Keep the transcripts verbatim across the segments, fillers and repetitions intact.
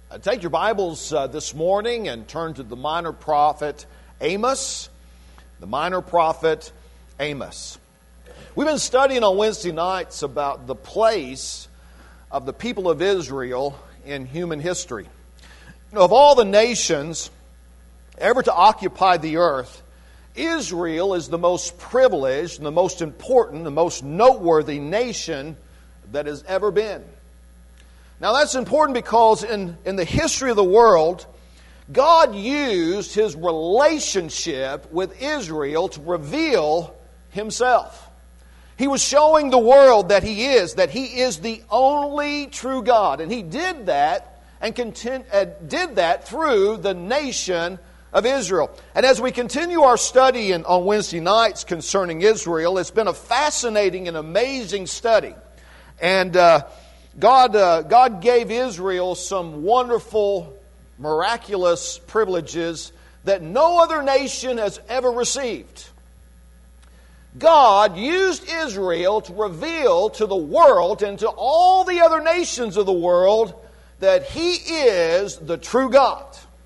Uh, take your Bibles uh, this morning and turn to the minor prophet Amos. The minor prophet Amos. We've been studying on Wednesday nights about the place of the people of Israel in human history. You know, of all the nations ever to occupy the earth, Israel is the most privileged and the most important, the most noteworthy nation that has ever been. Now that's important because in, in the history of the world, God used His relationship with Israel to reveal Himself. He was showing the world that He is, that He is the only true God. And He did that and content, uh, did that through the nation of Israel. And as we continue our study in, on Wednesday nights concerning Israel, it's been a fascinating and amazing study. And uh, God, uh, God gave Israel some wonderful, miraculous privileges that no other nation has ever received. God used Israel to reveal to the world and to all the other nations of the world that He is the true God.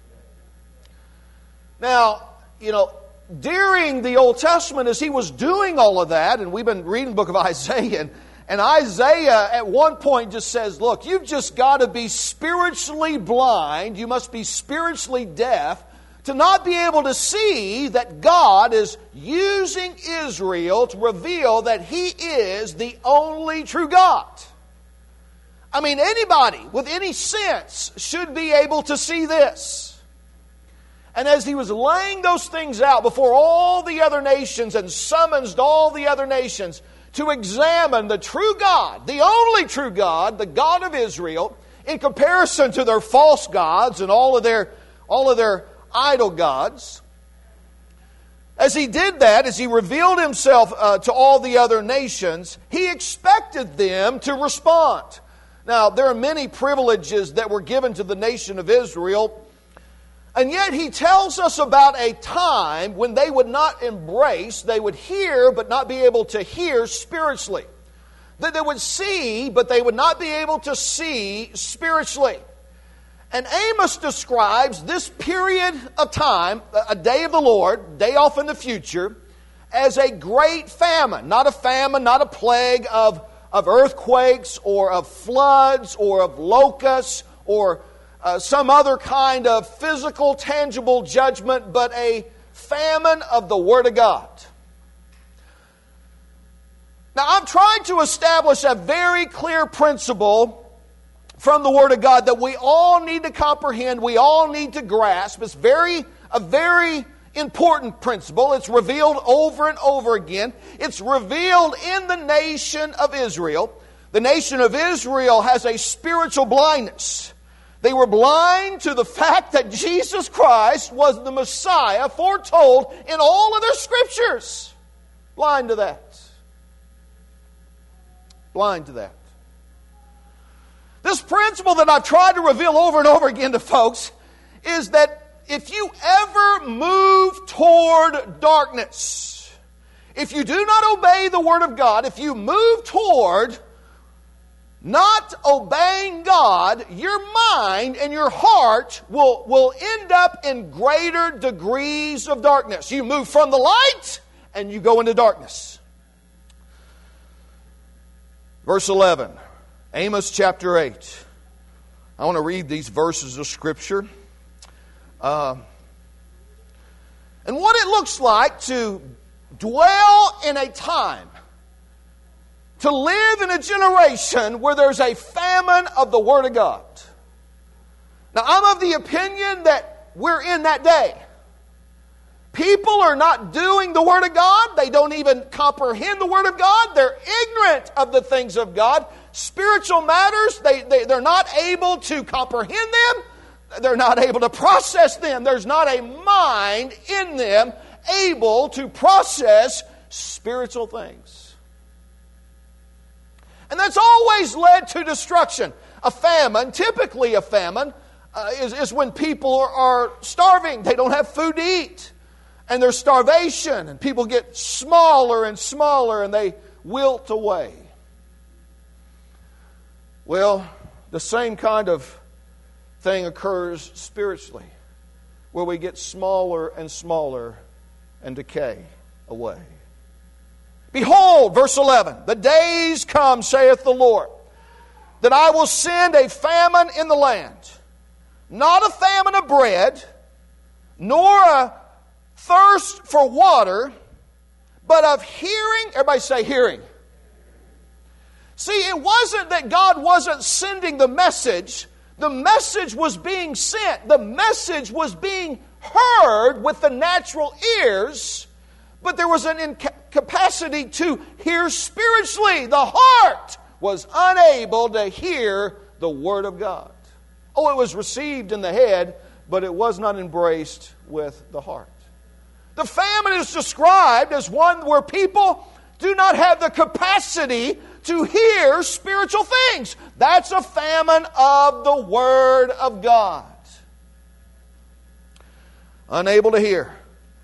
Now, you know, during the Old Testament, as He was doing all of that, and we've been reading the book of Isaiah, and, and Isaiah at one point just says, look, you've just got to be spiritually blind, you must be spiritually deaf, to not be able to see that God is using Israel to reveal that He is the only true God. I mean, anybody with any sense should be able to see this. And as He was laying those things out before all the other nations and summons all the other nations to examine the true God, the only true God, the God of Israel, in comparison to their false gods and all of their, all of their idol gods. As He did that, as He revealed Himself uh, to all the other nations, He expected them to respond. Now, there are many privileges that were given to the nation of Israel, and yet He tells us about a time when they would not embrace, they would hear but not be able to hear spiritually. That they would see but they would not be able to see spiritually. And Amos describes this period of time, a day of the Lord, day off in the future, as a great famine. Not a famine, not a plague of, of earthquakes or of floods or of locusts or Uh, some other kind of physical, tangible judgment, but a famine of the Word of God. Now, I'm trying to establish a very clear principle from the Word of God that we all need to comprehend, we all need to grasp. It's very, a very important principle. It's revealed over and over again. It's revealed in the nation of Israel. The nation of Israel has a spiritual blindness. They were blind to the fact that Jesus Christ was the Messiah foretold in all of their scriptures. Blind to that. Blind to that. This principle that I've tried to reveal over and over again to folks is that if you ever move toward darkness, if you do not obey the Word of God, if you move toward not obeying God, your mind and your heart will, will end up in greater degrees of darkness. You move from the light and you go into darkness. Verse eleven, Amos chapter eight. I want to read these verses of Scripture. Uh, and what it looks like to dwell in a time, to live in a generation where there's a famine of the Word of God. Now, I'm of the opinion that we're in that day. People are not doing the Word of God. They don't even comprehend the Word of God. They're ignorant of the things of God. Spiritual matters, they, they, they're not able to comprehend them. They're not able to process them. There's not a mind in them able to process spiritual things. And that's always led to destruction. A famine, typically a famine, uh, is, is when people are, are starving. They don't have food to eat. And there's starvation. And people get smaller and smaller and they wilt away. Well, the same kind of thing occurs spiritually, where we get smaller and smaller and decay away. Behold, verse eleven, the days come, saith the Lord, that I will send a famine in the land, not a famine of bread, nor a thirst for water, but of hearing. Everybody say hearing. See, it wasn't that God wasn't sending the message. The message was being sent. The message was being heard with the natural ears, but there was an incapacity to hear spiritually. The heart was unable to hear the Word of God. Oh, it was received in the head, but it was not embraced with the heart. The famine is described as one where people do not have the capacity to hear spiritual things. That's a famine of the Word of God. Unable to hear.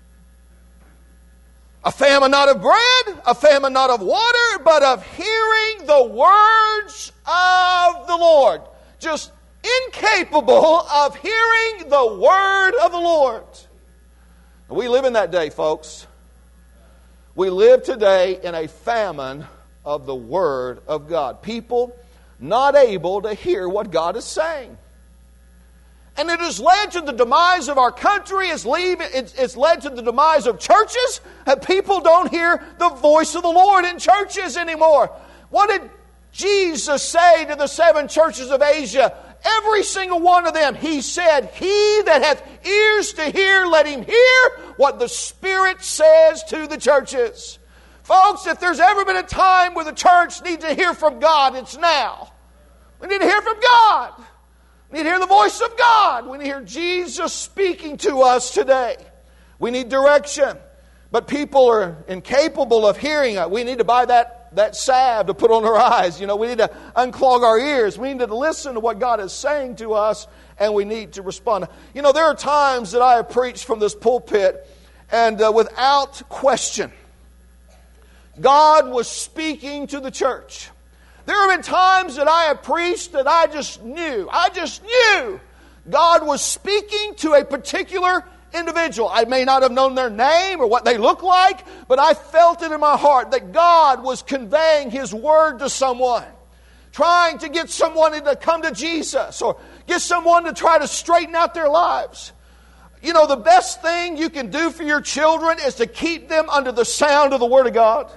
A famine not of bread, a famine not of water, but of hearing the words of the Lord. Just incapable of hearing the Word of the Lord. We live in that day, folks. We live today in a famine of the Word of God. People not able to hear what God is saying. And it has led to the demise of our country. It's, leave, it's, it's led to the demise of churches. And people don't hear the voice of the Lord in churches anymore. What did Jesus say to the seven churches of Asia? Every single one of them, He said, he that hath ears to hear, let him hear what the Spirit says to the churches. Folks, if there's ever been a time where the church needs to hear from God, it's now. We need to hear from God. We need to hear the voice of God. We need to hear Jesus speaking to us today. We need direction. But people are incapable of hearing it. We need to buy that, that salve to put on our eyes. You know, we need to unclog our ears. We need to listen to what God is saying to us, and we need to respond. You know, there are times that I have preached from this pulpit, and uh, without question, God was speaking to the church. There have been times that I have preached that I just knew. I just knew God was speaking to a particular individual. I may not have known their name or what they look like, but I felt it in my heart that God was conveying His Word to someone, trying to get someone to come to Jesus or get someone to try to straighten out their lives. You know, the best thing you can do for your children is to keep them under the sound of the Word of God.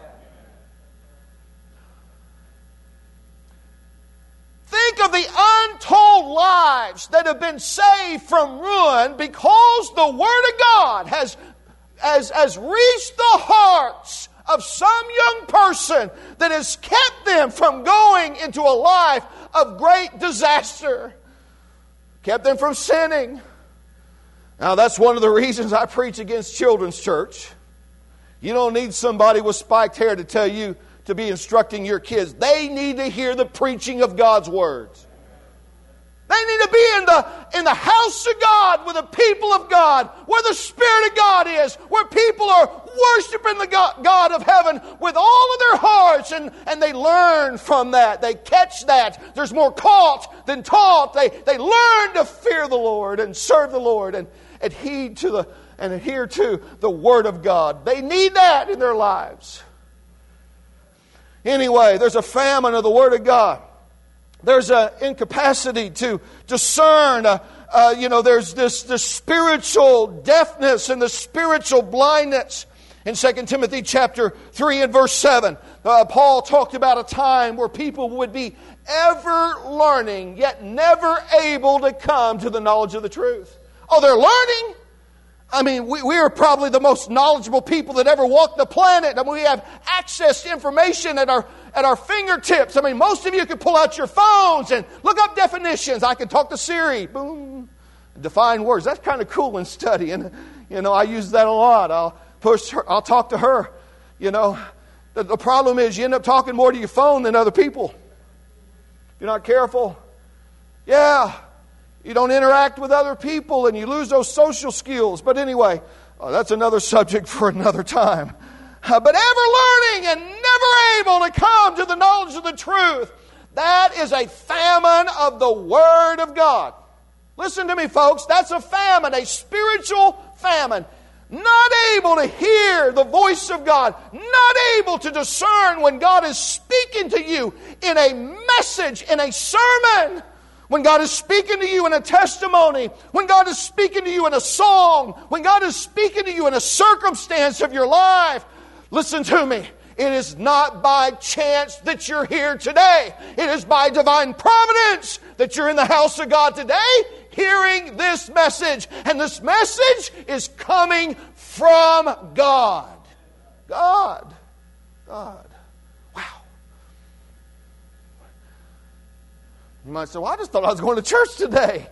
Think of the untold lives that have been saved from ruin because the Word of God has, has, has reached the hearts of some young person that has kept them from going into a life of great disaster. Kept them from sinning. Now that's one of the reasons I preach against children's church. You don't need somebody with spiked hair to tell you to be instructing your kids. They need to hear the preaching of God's words. They need to be in the, in the house of God with the people of God, where the Spirit of God is, where people are worshiping the God, God of heaven with all of their hearts, and, and they learn from that. They catch that. There's more caught than taught. They, they learn to fear the Lord and serve the Lord and, and heed to the and adhere to the Word of God. They need that in their lives. Anyway, there's a famine of the Word of God. There's an incapacity to discern. Uh, uh, you know, there's this, this spiritual deafness and the spiritual blindness. In Second Timothy chapter three and verse seven, uh, Paul talked about a time where people would be ever learning, yet never able to come to the knowledge of the truth. Oh, they're learning. I mean, we, we are probably the most knowledgeable people that ever walked the planet. I mean, we have access to information at our at our fingertips. I mean, most of you could pull out your phones and look up definitions. I can talk to Siri. Boom. Define words. That's kind of cool in studying. You know, I use that a lot. I'll push her. I'll talk to her. You know, the, the problem is you end up talking more to your phone than other people. If you're not careful. Yeah. You don't interact with other people and you lose those social skills. But anyway, oh, that's another subject for another time. Uh, but ever learning and never able to come to the knowledge of the truth. That is a famine of the Word of God. Listen to me, folks. That's a famine, a spiritual famine. Not able to hear the voice of God. Not able to discern when God is speaking to you in a message, in a sermon. When God is speaking to you in a testimony. When God is speaking to you in a song. When God is speaking to you in a circumstance of your life. Listen to me. It is not by chance that you're here today. It is by divine providence that you're in the house of God today, hearing this message. And this message is coming from God. God. God. Wow. You might say, well, I just thought I was going to church today.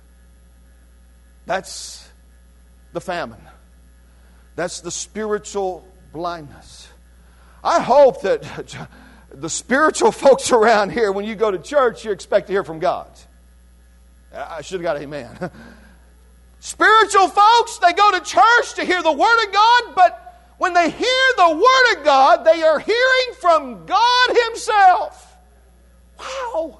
That's the famine. That's the spiritual blindness. I hope that the spiritual folks around here, when you go to church, you expect to hear from God. I should have got amen. Spiritual folks, they go to church to hear the Word of God, but when they hear the Word of God, they are hearing from God Himself. Wow.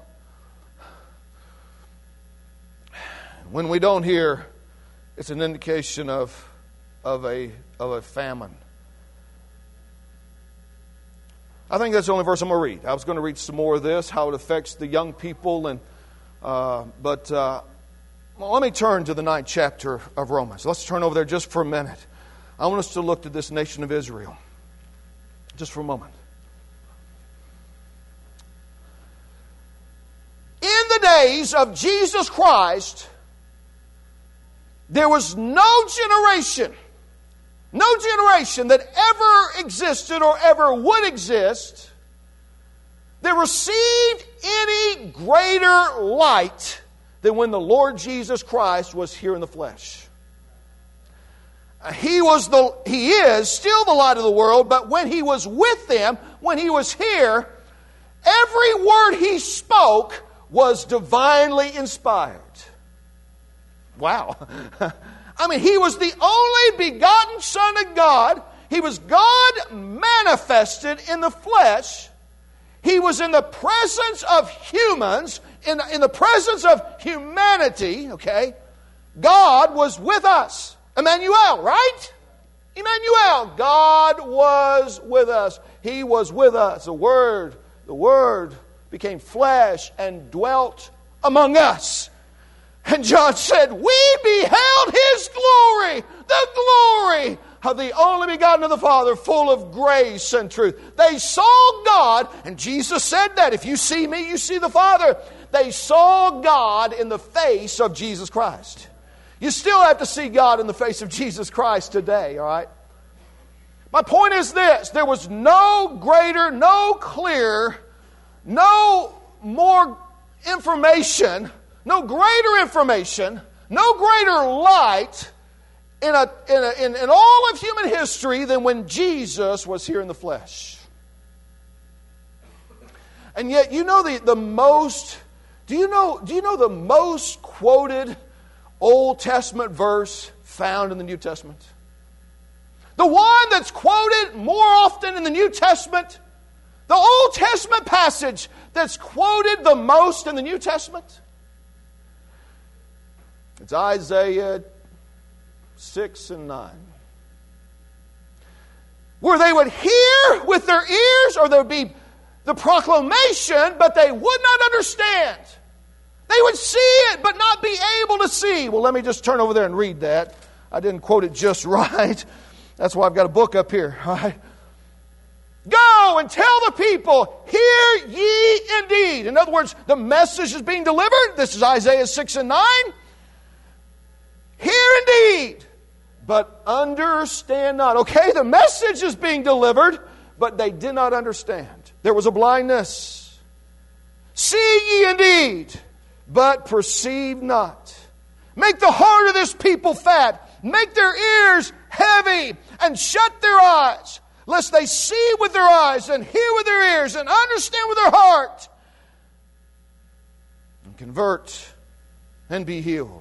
When we don't hear, it's an indication of, of, a, of a famine. I think that's the only verse I'm going to read. I was going to read some more of this, how it affects the young people. and uh, But uh, well, let me turn to the ninth chapter of Romans. Let's turn over there just for a minute. I want us to look at this nation of Israel. Just for a moment. In the days of Jesus Christ, there was no generation No generation that ever existed or ever would exist that received any greater light than when the Lord Jesus Christ was here in the flesh. He was the, He is still the light of the world, but when He was with them, when He was here, every word He spoke was divinely inspired. Wow. I mean, He was the only begotten Son of God. He was God manifested in the flesh. He was in the presence of humans, in, in the presence of humanity, okay? God was with us. Emmanuel, right? Emmanuel. God was with us. He was with us. The Word, the Word became flesh and dwelt among us. And John said, we beheld His glory, the glory of the only begotten of the Father, full of grace and truth. They saw God, and Jesus said that, if you see me, you see the Father. They saw God in the face of Jesus Christ. You still have to see God in the face of Jesus Christ today, all right? My point is this, there was no greater, no clearer, no more information, no greater information, no greater light in, a, in, a, in, in all of human history than when Jesus was here in the flesh. And yet, you know the, the most, do you know, do you know the most quoted Old Testament verse found in the New Testament? The one that's quoted more often in the New Testament, the Old Testament passage that's quoted the most in the New Testament, it's Isaiah six and nine. Where they would hear with their ears, or there would be the proclamation, but they would not understand. They would see it, but not be able to see. Well, let me just turn over there and read that. I didn't quote it just right. That's why I've got a book up here. All right. Go and tell the people, hear ye indeed. In other words, the message is being delivered. This is Isaiah six and nine. Hear indeed, but understand not. Okay, the message is being delivered, but they did not understand. There was a blindness. See ye indeed, but perceive not. Make the heart of this people fat. Make their ears heavy and shut their eyes, lest they see with their eyes and hear with their ears and understand with their heart and convert and be healed.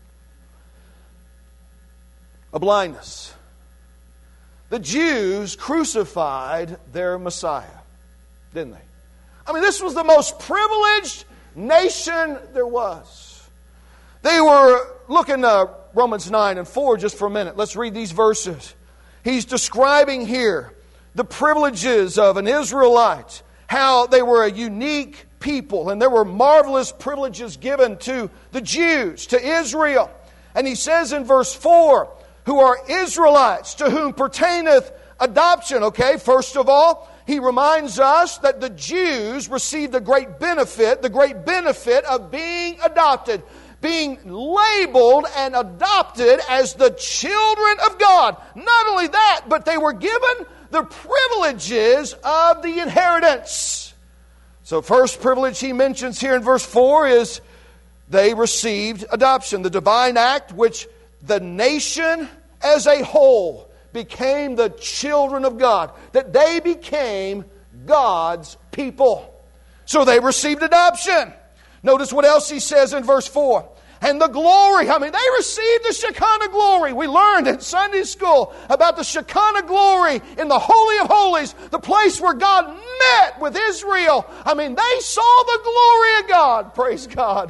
A blindness. The Jews crucified their Messiah, didn't they? I mean, this was the most privileged nation there was. They were, look in uh, Romans nine and four just for a minute. Let's read these verses. He's describing here the privileges of an Israelite, how they were a unique people, and there were marvelous privileges given to the Jews, to Israel. And he says in verse four, who are Israelites, to whom pertaineth adoption. Okay, first of all, he reminds us that the Jews received a great benefit, the great benefit of being adopted, being labeled and adopted as the children of God. Not only that, but they were given the privileges of the inheritance. So first privilege he mentions here in verse four is they received adoption, the divine act which the nation as a whole became the children of God, that they became God's people. So they received adoption. Notice what else he says in verse four. And the glory, I mean, they received the Shekinah glory. We learned in Sunday school about the Shekinah glory in the Holy of Holies, the place where God met with Israel. I mean, they saw the glory of God. Praise God.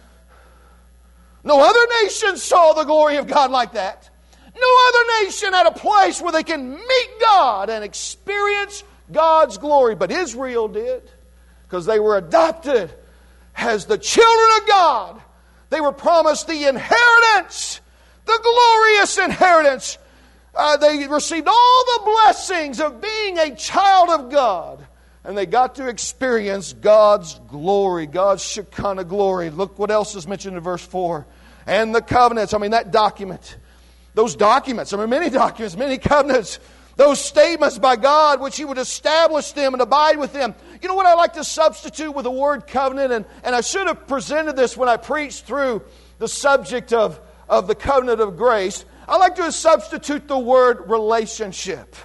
No other nation saw the glory of God like that. No other nation had a place where they can meet God and experience God's glory. But Israel did, because they were adopted as the children of God. They were promised the inheritance, the glorious inheritance. Uh, they received all the blessings of being a child of God. And they got to experience God's glory, God's Shekinah glory. Look what else is mentioned in verse four. And the covenants, I mean that document. Those documents, I mean many documents, many covenants. Those statements by God which He would establish them and abide with them. You know what I like to substitute with the word covenant? And, and I should have presented this when I preached through the subject of, of the covenant of grace. I like to substitute the word relationship.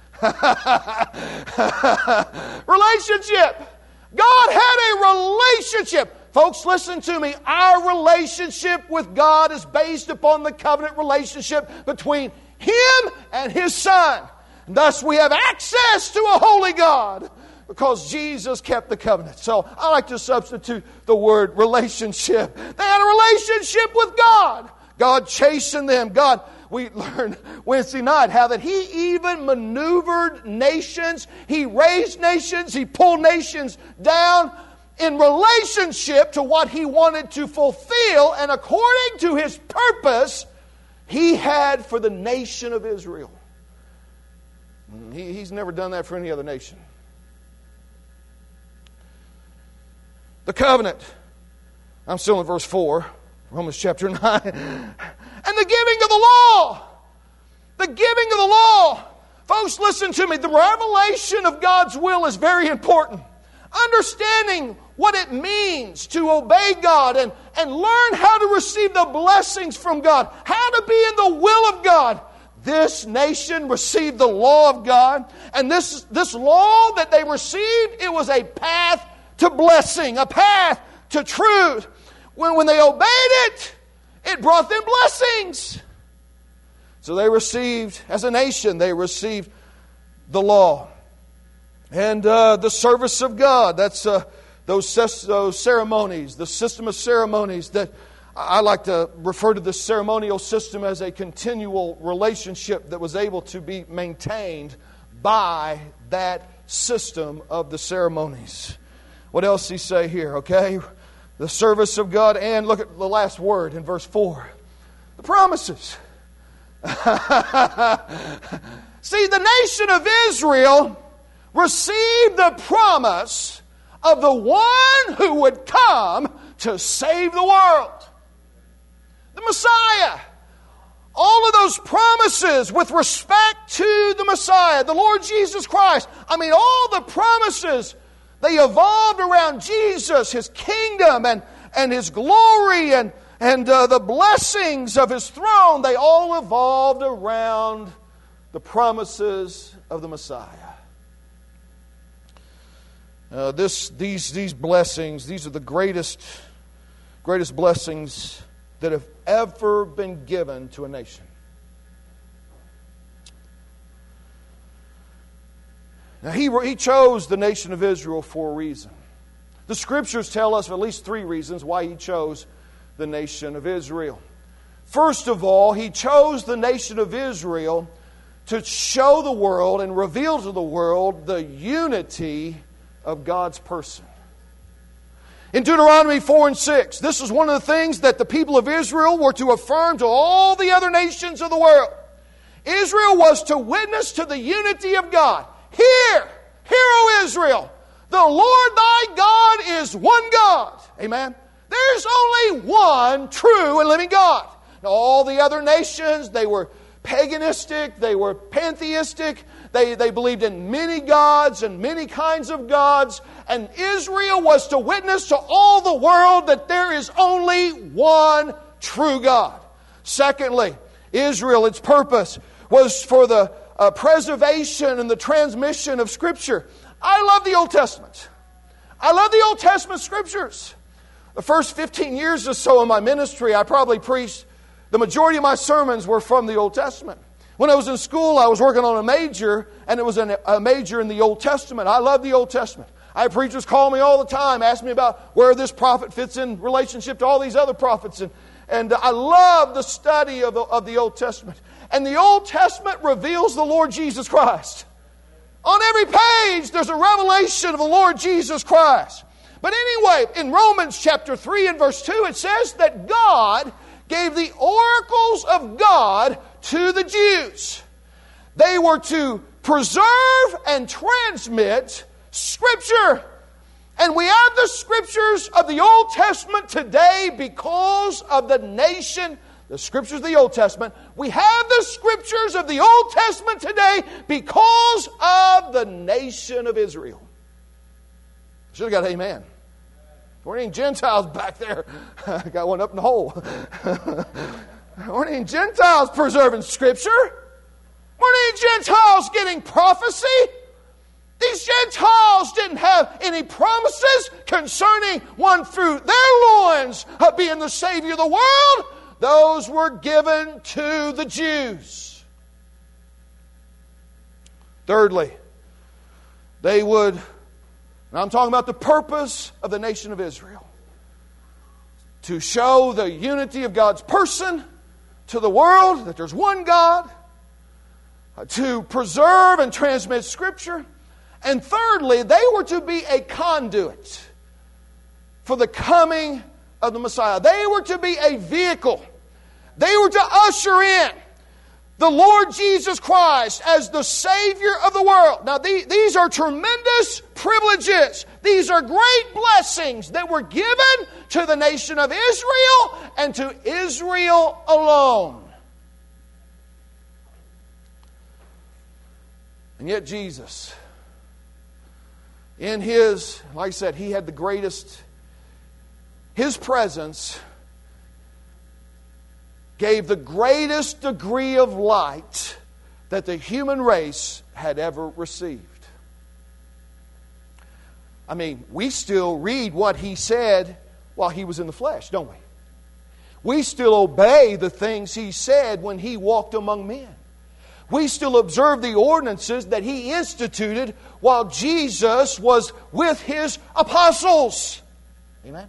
Relationship. God had a relationship. Folks, listen to me. Our relationship with God is based upon the covenant relationship between Him and His Son. And thus we have access to a holy God because Jesus kept the covenant. So I like to substitute the word relationship. They had a relationship with God. God chastened them. God, we learned Wednesday night how that He even maneuvered nations. He raised nations. He pulled nations down in relationship to what He wanted to fulfill and according to His purpose He had for the nation of Israel. He, he's never done that for any other nation. The covenant. I'm still in verse four, Romans chapter nine. And the giving of the law. The giving of the law. Folks, listen to me. The revelation of God's will is very important. Understanding what it means to obey God and, and learn how to receive the blessings from God. How to be in the will of God. This nation received the law of God. And this, this law that they received, it was a path to blessing. A path to truth. When, when they obeyed it, it brought them blessings. So they received, as a nation, they received the law. And uh, the service of God, that's uh, those, those ceremonies, the system of ceremonies that I like to refer to the ceremonial system as a continual relationship that was able to be maintained by that system of the ceremonies. What else does he say here, okay? The service of God, and look at the last word in verse four. The promises. See, the nation of Israel received the promise of the one who would come to save the world. The Messiah. All of those promises with respect to the Messiah, the Lord Jesus Christ. I mean, all the promises, they evolved around Jesus, His kingdom, and, and His glory, and, and uh, the blessings of His throne. They all evolved around the promises of the Messiah. Uh, this, these, these blessings, these are the greatest, greatest blessings that have ever been given to a nation. Now, he, he chose the nation of Israel for a reason. The Scriptures tell us of at least three reasons why He chose the nation of Israel. First of all, He chose the nation of Israel to show the world and reveal to the world the unity of God's person. In Deuteronomy four and six, this is one of the things that the people of Israel were to affirm to all the other nations of the world. Israel was to witness to the unity of God. Hear, hear, O Israel, the Lord thy God is one God. Amen. There's only one true and living God. Now, all the other nations, they were paganistic, they were pantheistic, they, they believed in many gods and many kinds of gods, and Israel was to witness to all the world that there is only one true God. Secondly, Israel, its purpose was for the uh, preservation and the transmission of Scripture. I love the Old Testament. I love the Old Testament Scriptures. The first fifteen years or so of my ministry, I probably preached, the majority of my sermons were from the Old Testament. When I was in school, I was working on a major, and it was an, a major in the Old Testament. I love the Old Testament. I had preachers call me all the time, ask me about where this prophet fits in relationship to all these other prophets. And, and I love the study of the, of the Old Testament. And the Old Testament reveals the Lord Jesus Christ. On every page, there's a revelation of the Lord Jesus Christ. But anyway, in Romans chapter three and verse two, it says that God gave the oracles of God to the Jews. They were to preserve and transmit Scripture. And we have the Scriptures of the Old Testament today because of the nation, the Scriptures of the Old Testament. We have the Scriptures of the Old Testament today because of the nation of Israel. Should have got amen. There weren't any Gentiles back there. I got one up in the hole. There weren't any Gentiles preserving Scripture. Weren't any Gentiles getting prophecy. These Gentiles didn't have any promises concerning one through their loins of being the Savior of the world. Those were given to the Jews. Thirdly, they would... Now I'm talking about the purpose of the nation of Israel. To show the unity of God's person to the world, that there's one God. To preserve and transmit Scripture. And thirdly, they were to be a conduit for the coming of the Messiah. They were to be a vehicle. They were to usher in the Lord Jesus Christ as the Savior of the world. Now, these are tremendous privileges. These are great blessings that were given to the nation of Israel and to Israel alone. And yet Jesus, in His, like I said, He had the greatest, His presence gave the greatest degree of light that the human race had ever received. I mean, we still read what He said while He was in the flesh, don't we? We still obey the things He said when He walked among men. We still observe the ordinances that He instituted while Jesus was with His apostles. Amen.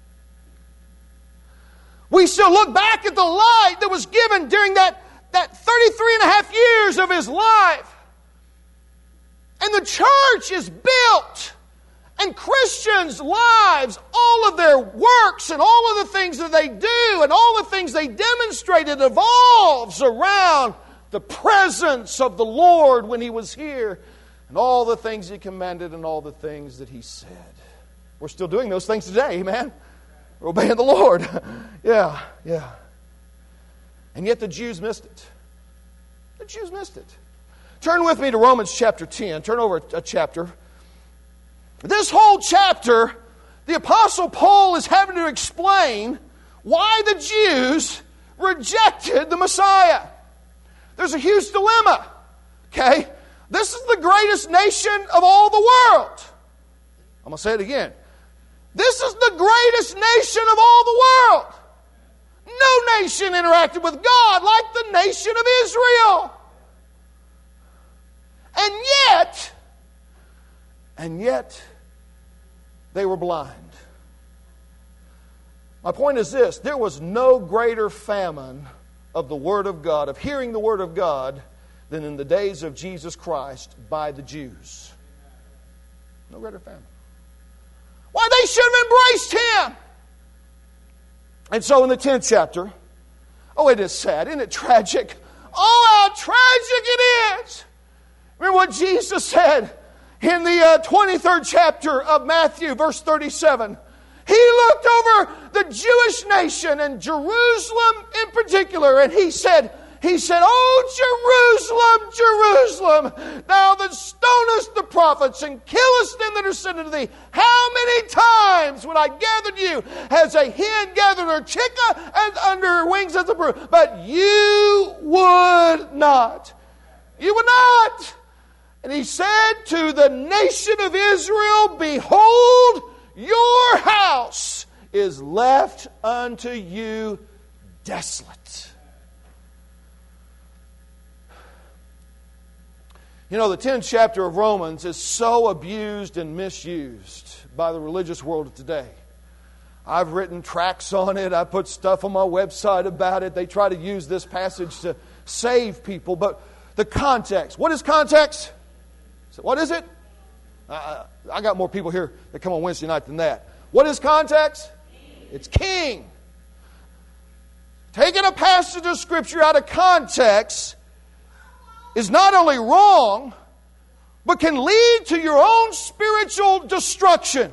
We still look back at the light that was given during that, that thirty-three and a half years of His life. And the church is built. And Christians' lives, all of their works and all of the things that they do and all the things they demonstrate, it evolves around the presence of the Lord when He was here and all the things He commanded and all the things that He said. We're still doing those things today, amen? We're obeying the Lord. yeah, yeah. And yet the Jews missed it. The Jews missed it. Turn with me to Romans chapter ten. Turn over a chapter. This whole chapter, the Apostle Paul is having to explain why the Jews rejected the Messiah. There's a huge dilemma. Okay? This is the greatest nation of all the world. I'm going to say it again. This is the greatest nation of all the world. No nation interacted with God like the nation of Israel. And yet, and yet, they were blind. My point is this: there was no greater famine of the Word of God, of hearing the Word of God, than in the days of Jesus Christ by the Jews. No greater famine. Why, they should have embraced Him! And so in the tenth chapter, oh, it is sad, isn't it tragic? Oh, how tragic it is! Remember what Jesus said in the uh, twenty-third chapter of Matthew, verse thirty-seven. He looked over the Jewish nation and Jerusalem in particular, and He said, He said, "Oh, Jerusalem, Jerusalem, thou that stonest the prophets and killest them that are sent unto thee, how many times when I gathered you as a hen gathered her chicken and under her wings as a brood, but you would not." You would not. And He said to the nation of Israel, "Behold, your house is left unto you desolate." You know, the tenth chapter of Romans is so abused and misused by the religious world of today. I've written tracts on it. I put stuff on my website about it. They try to use this passage to save people. But the context. What is context? So what is it? I, I got more people here that come on Wednesday night than that. What is context? It's king. Taking a passage of Scripture out of context is not only wrong, but can lead to your own spiritual destruction.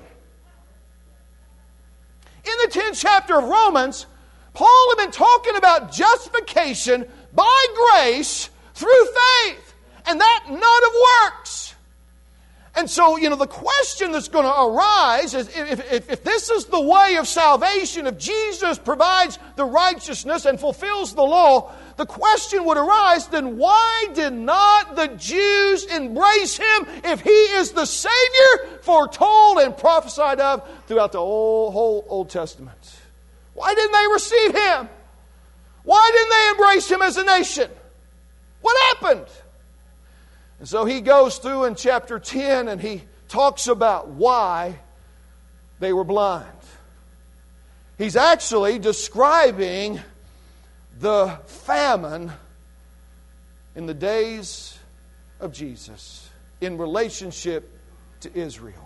In the tenth chapter of Romans, Paul had been talking about justification by grace through faith, and that not of works. And so, you know, the question that's going to arise is, if, if, if this is the way of salvation, if Jesus provides the righteousness and fulfills the law, the question would arise, then why did not the Jews embrace Him if He is the Savior foretold and prophesied of throughout the whole, whole Old Testament? Why didn't they receive Him? Why didn't they embrace Him as a nation? What happened? And so he goes through in chapter ten and he talks about why they were blind. He's actually describing the famine in the days of Jesus in relationship to Israel.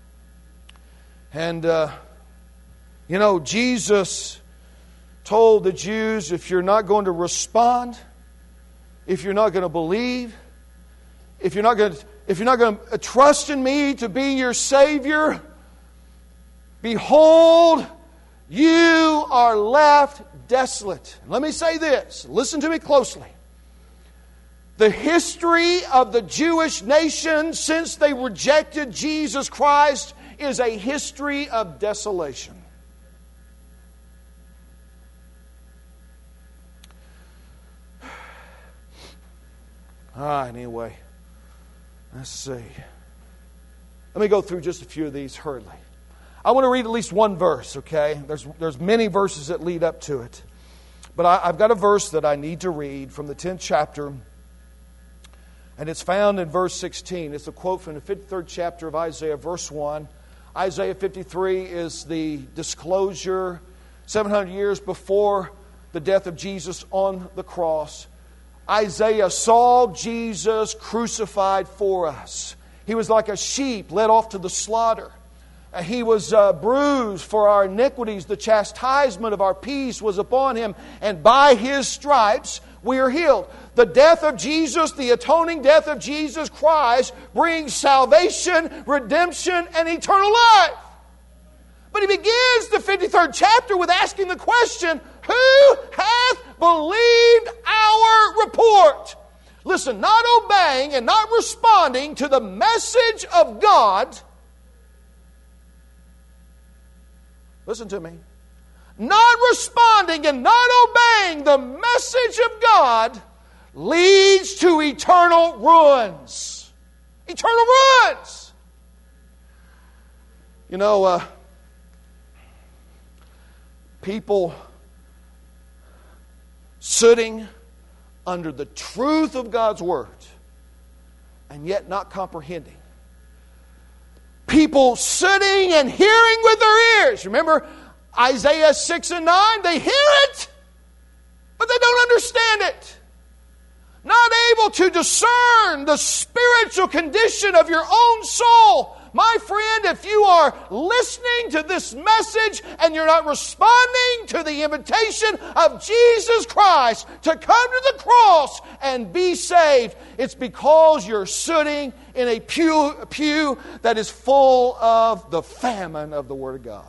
And, uh, you know, Jesus told the Jews, if you're not going to respond, if you're not going to believe, If you're not going to, if you're not going to trust in me to be your Savior, behold, you are left desolate. Let me say this. Listen to me closely. The history of the Jewish nation since they rejected Jesus Christ is a history of desolation. Ah, anyway. Let's see. Let me go through just a few of these hurriedly. I want to read at least one verse, okay? There's, there's many verses that lead up to it. But I, I've got a verse that I need to read from the tenth chapter. And it's found in verse sixteen. It's a quote from the fifty-third chapter of Isaiah, verse one. Isaiah fifty-three is the disclosure seven hundred years before the death of Jesus on the cross. Isaiah saw Jesus crucified for us. He was like a sheep led off to the slaughter. He was uh, bruised for our iniquities. The chastisement of our peace was upon Him. And by His stripes we are healed. The death of Jesus, the atoning death of Jesus Christ, brings salvation, redemption, and eternal life. But he begins the fifty-third chapter with asking the question, who hath believed our report? Listen, not obeying and not responding to the message of God. Listen to me. Not responding and not obeying the message of God leads to eternal ruins. Eternal ruins. You know, uh, people sitting under the truth of God's Word and yet not comprehending. People sitting and hearing with their ears. Remember, Isaiah six and nine, they hear it, but they don't understand it. Not able to discern the spiritual condition of your own soul. My friend, if you are listening to this message and you're not responding to the invitation of Jesus Christ to come to the cross and be saved, it's because you're sitting in a pew, a pew that is full of the famine of the Word of God.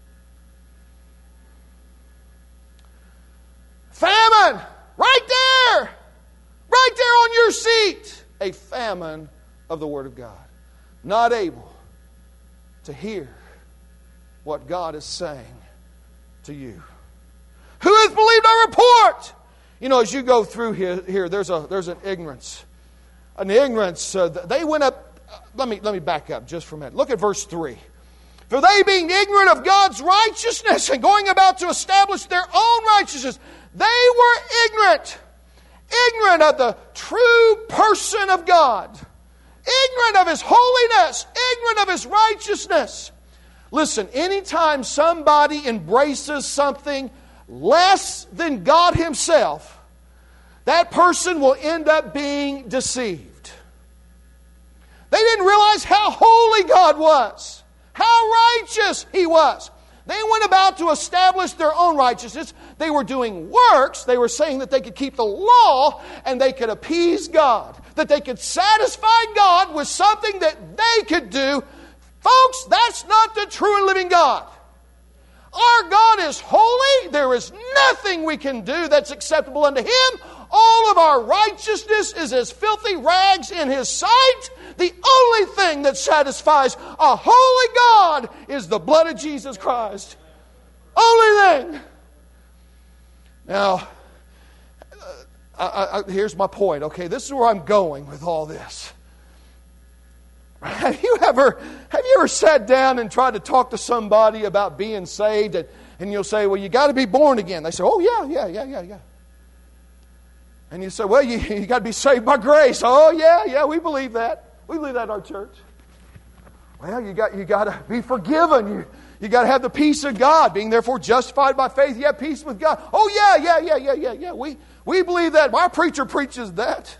Famine! Right there! Right there on your seat! A famine of the Word of God. Not able to hear what God is saying to you. Who has believed our report? You know, as you go through here, here there's a there's an ignorance. An ignorance. Uh, they went up. Uh, let me let me back up just for a minute. Look at verse three. For they being ignorant of God's righteousness and going about to establish their own righteousness, they were ignorant. Ignorant of the true person of God. Ignorant of His holiness. Ignorant of His righteousness. Listen, anytime somebody embraces something less than God Himself, that person will end up being deceived. They didn't realize how holy God was, how righteous He was. They went about to establish their own righteousness. They were doing works. They were saying that they could keep the law and they could appease God. That they could satisfy God with something that they could do. Folks, that's not the true and living God. Our God is holy. There is nothing we can do that's acceptable unto Him. All of our righteousness is as filthy rags in His sight. The only thing that satisfies a holy God is the blood of Jesus Christ. Only thing. Now, I, I, I, here's my point. Okay, this is where I'm going with all this. Have you ever have you ever sat down and tried to talk to somebody about being saved, and, and you'll say, well, you got to be born again. They say, oh, yeah, yeah, yeah, yeah, yeah. And you say, well, you, you got to be saved by grace. Oh, yeah, yeah, we believe that. We believe that in our church. Well, you got you got to be forgiven. You you got to have the peace of God. Being therefore justified by faith, you have peace with God. Oh, yeah, yeah, yeah, yeah, yeah, yeah. We, we believe that. My preacher preaches that.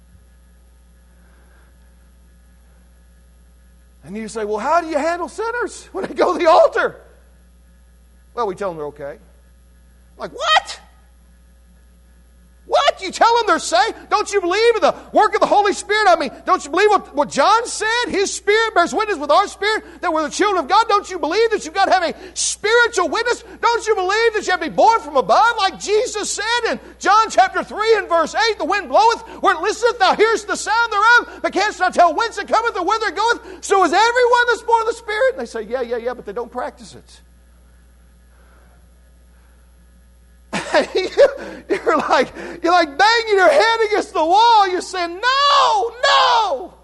And you say, well, how do you handle sinners when they go to the altar? Well, we tell them they're okay. Like, what? What? You tell them they're saved? Don't you believe in the work of the Holy Spirit? I mean, don't you believe what, what John said? His Spirit bears witness with our spirit that we're the children of God. Don't you believe that you've got to have a spiritual witness? Don't you believe that you have to be born from above? Like Jesus said in John chapter three and verse eight, the wind bloweth where it listeth, thou hearest the sound thereof, but canst not tell whence it cometh or whither it goeth. So is everyone that's born of the Spirit. And they say, yeah, yeah, yeah, but they don't practice it. You're like, you're like banging your head against the wall. You're saying, no, no.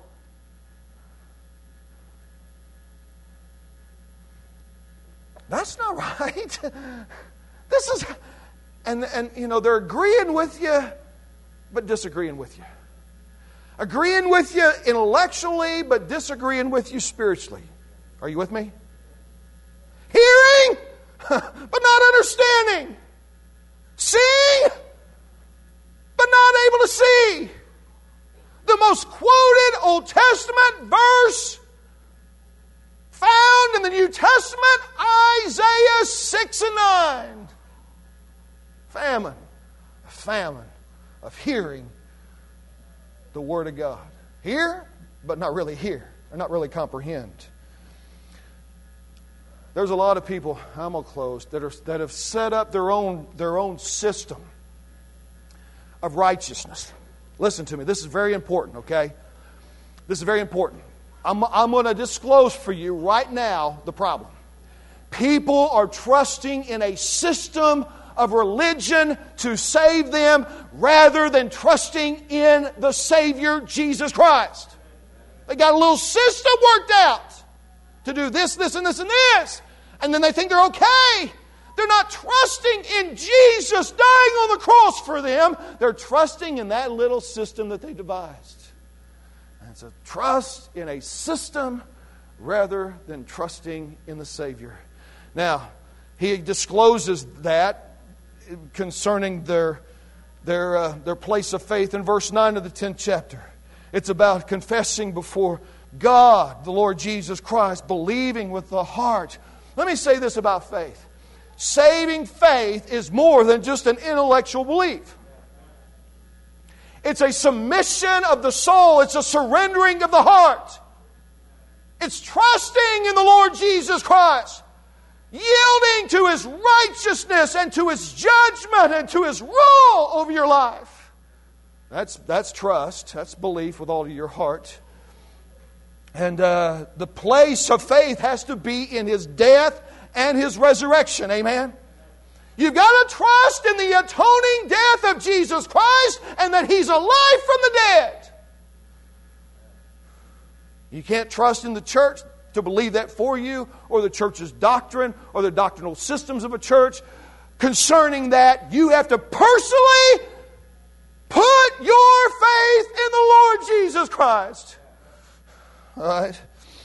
That's not right. This is, and, and you know, they're agreeing with you, but disagreeing with you. Agreeing with you intellectually, but disagreeing with you spiritually. Are you with me? Hearing, but not understanding. Seeing, but not able to see. The most quoted Old Testament verse found in the New Testament, Isaiah six and nine. Famine. A famine of hearing the Word of God. Hear, but not really hear, or not really comprehend. There's a lot of people, I'm going to close, that, are, that have set up their own, their own system of righteousness. Listen to me. This is very important, okay? This is very important. I'm, I'm going to disclose for you right now the problem. People are trusting in a system of religion to save them rather than trusting in the Savior, Jesus Christ. They got a little system worked out to do this, this, and this, and this. And then they think they're okay. They're not trusting in Jesus dying on the cross for them. They're trusting in that little system that they devised. And it's a trust in a system rather than trusting in the Savior. Now, he discloses that concerning their, their, uh, their place of faith in verse nine of the tenth chapter. It's about confessing before God, the Lord Jesus Christ, believing with the heart. Let me say this about faith. Saving faith is more than just an intellectual belief. It's a submission of the soul. It's a surrendering of the heart. It's trusting in the Lord Jesus Christ. Yielding to His righteousness and to His judgment and to His rule over your life. That's, that's trust. That's belief with all of your heart. And uh, the place of faith has to be in His death and His resurrection. Amen? You've got to trust in the atoning death of Jesus Christ and that He's alive from the dead. You can't trust in the church to believe that for you, or the church's doctrine, or the doctrinal systems of a church. Concerning that, you have to personally put your faith in the Lord Jesus Christ. All right?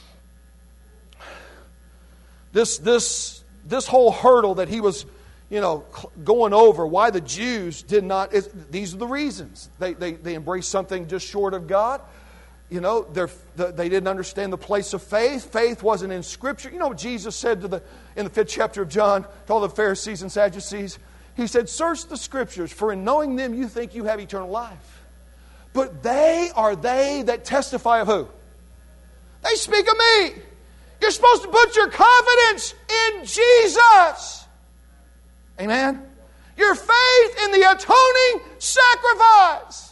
This, this, this whole hurdle that he was, you know, going over, why the Jews did not, is, these are the reasons. They, they, they embraced something just short of God. You know, they didn't understand the place of faith. Faith wasn't in Scripture. You know what Jesus said to the in the fifth chapter of John to all the Pharisees and Sadducees? He said, search the Scriptures, for in knowing them you think you have eternal life. But they are they that testify of who? They speak of me. You're supposed to put your confidence in Jesus. Amen? Your faith in the atoning sacrifice.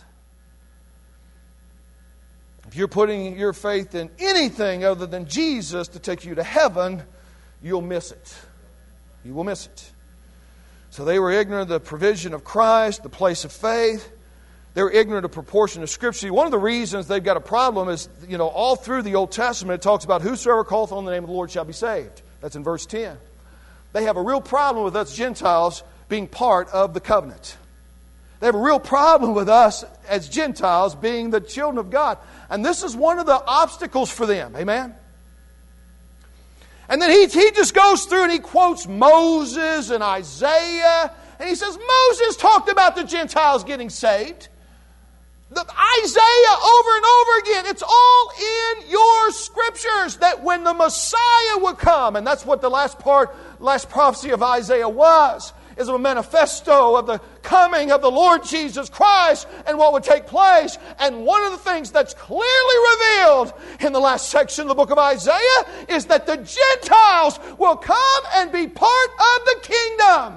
If you're putting your faith in anything other than Jesus to take you to heaven, you'll miss it. You will miss it. So they were ignorant of the provision of Christ, the place of faith. They were ignorant of proportion of Scripture. One of the reasons they've got a problem is, you know, all through the Old Testament it talks about whosoever calleth on the name of the Lord shall be saved. That's in verse ten. They have a real problem with us Gentiles being part of the covenant. They have a real problem with us as Gentiles being the children of God. And this is one of the obstacles for them. Amen? And then he, he just goes through and he quotes Moses and Isaiah. And he says, Moses talked about the Gentiles getting saved. The, Isaiah over and over again. It's all in your Scriptures that when the Messiah would come, and that's what the last part, last prophecy of Isaiah was, is a manifesto of the coming of the Lord Jesus Christ and what would take place. And one of the things that's clearly revealed in the last section of the book of Isaiah is that the Gentiles will come and be part of the kingdom.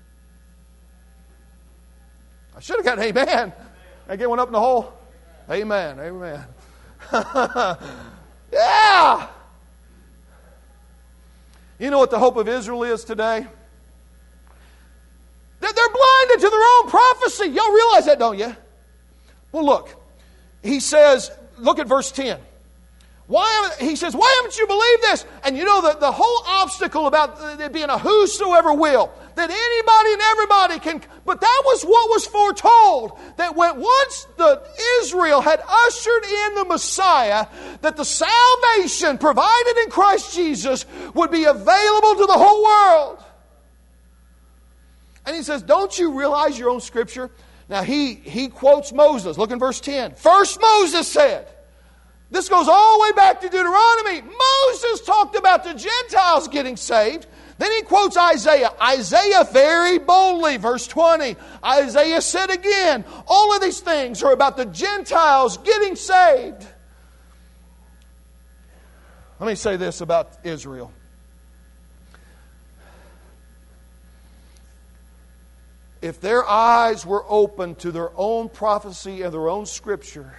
I should have got an amen. I get one up in the hole. Amen. Amen. Yeah. You know what the hope of Israel is today? They're blinded to their own prophecy. Y'all realize that, don't you? Well, look. He says, look at verse ten. Why? He says, why haven't you believed this? And you know, the, the whole obstacle about it being a whosoever will, that anybody and everybody can, but that was what was foretold, that when once the Israel had ushered in the Messiah, that the salvation provided in Christ Jesus would be available to the whole world. And he says, don't you realize your own Scripture? Now he, he quotes Moses. Look in verse ten. First Moses said, this goes all the way back to Deuteronomy. Moses talked about the Gentiles getting saved. Then he quotes Isaiah. Isaiah very boldly, verse twenty. Isaiah said again, all of these things are about the Gentiles getting saved. Let me say this about Israel. If their eyes were open to their own prophecy and their own Scripture,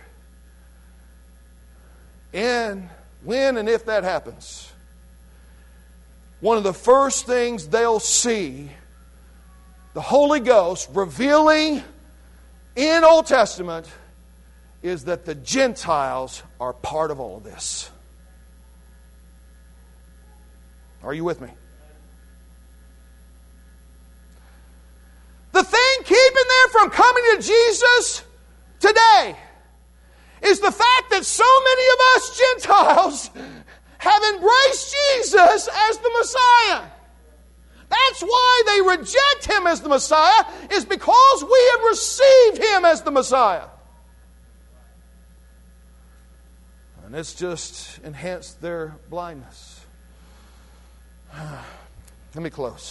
and when and if that happens, one of the first things they'll see, the Holy Ghost revealing in Old Testament, is that the Gentiles are part of all of this. Are you with me? The thing keeping them from coming to Jesus today is the fact that so many of us Gentiles have embraced Jesus as the Messiah. That's why they reject Him as the Messiah, is because we have received Him as the Messiah. And it's just enhanced their blindness. Let me close.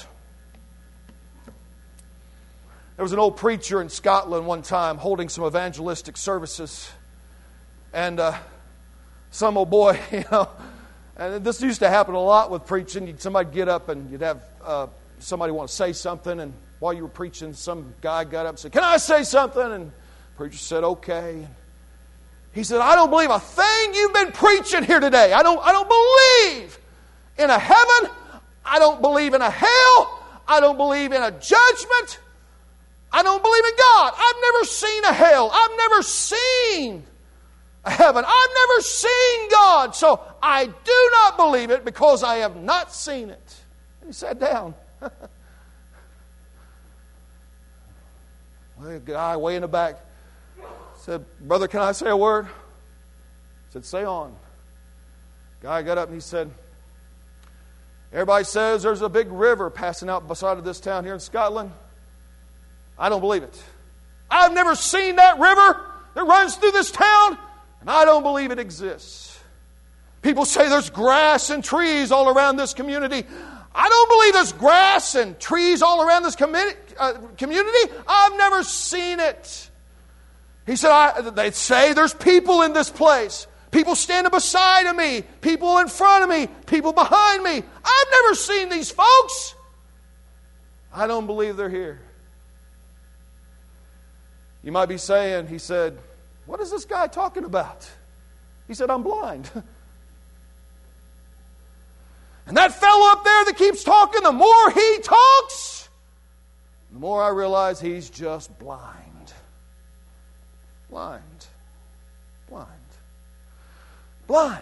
There was an old preacher in Scotland one time holding some evangelistic services. And uh, some old boy, you know, and this used to happen a lot with preaching. Somebody'd get up and you'd have uh, somebody want to say something. And while you were preaching, some guy got up and said, "Can I say something?" And the preacher said, "Okay." He said, "I don't believe a thing you've been preaching here today. I don't, I don't believe in a heaven. I don't believe in a hell. I don't believe in a judgment. I don't believe in God. I've never seen a hell. I've never seen a heaven. I've never seen God. So I do not believe it because I have not seen it." And he sat down. Well, the guy way in the back said, "Brother, can I say a word?" I said, "Say on." Guy got up and he said, "Everybody says there's a big river passing out beside of this town here in Scotland. I don't believe it. I've never seen that river that runs through this town, and I don't believe it exists. People say there's grass and trees all around this community. I don't believe there's grass and trees all around this commi- uh, community. I've never seen it." He said, I, they say there's people in this place. People standing beside of me. People in front of me. People behind me. I've never seen these folks. I don't believe they're here. You might be saying, he said, "What is this guy talking about?" He said, "I'm blind." And that fellow up there that keeps talking, the more he talks, the more I realize he's just blind. Blind. Blind. Blind.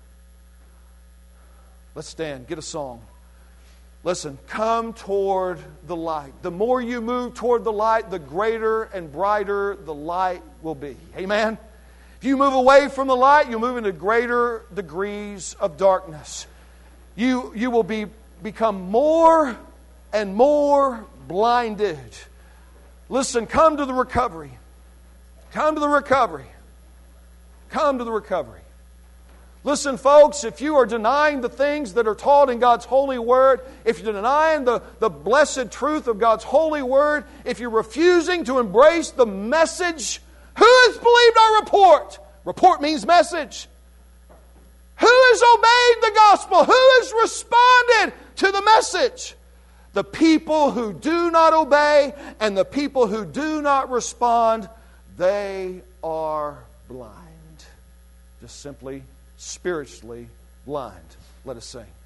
Let's stand. Get a song. Listen, come toward the light. The more you move toward the light, the greater and brighter the light will be. Amen? If you move away from the light, you'll move into greater degrees of darkness. You, you will be, become more and more blinded. Listen, come to the recovery. Come to the recovery. Come to the recovery. Listen, folks, if you are denying the things that are taught in God's holy word, if you're denying the, the blessed truth of God's holy word, if you're refusing to embrace the message, who has believed our report? Report means message. Who has obeyed the gospel? Who has responded to the message? The people who do not obey and the people who do not respond, they are blind. Just simply spiritually blind. Let us sing.